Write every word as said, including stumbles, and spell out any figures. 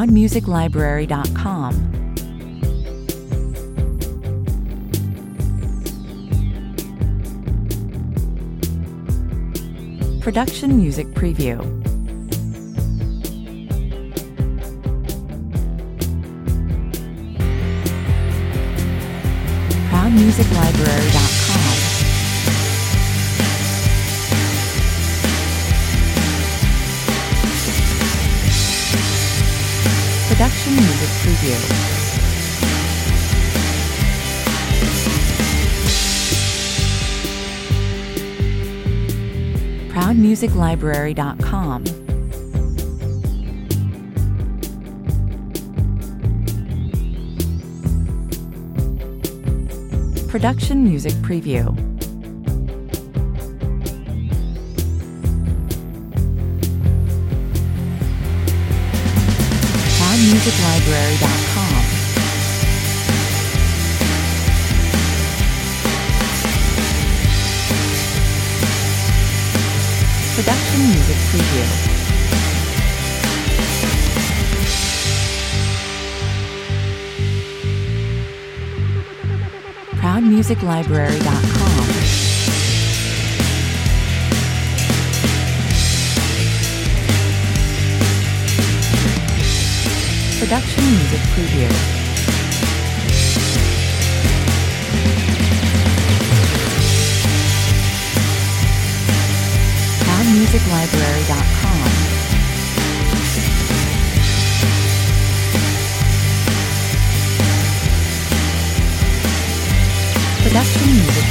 proud music library dot com. Production Music Preview. proud music library dot com. Production Music Preview. proud music library dot com. Production Music Preview. proud music library dot com. Production Music Preview. proud music library dot com. Production Music Preview. proud music library dot com. Production Music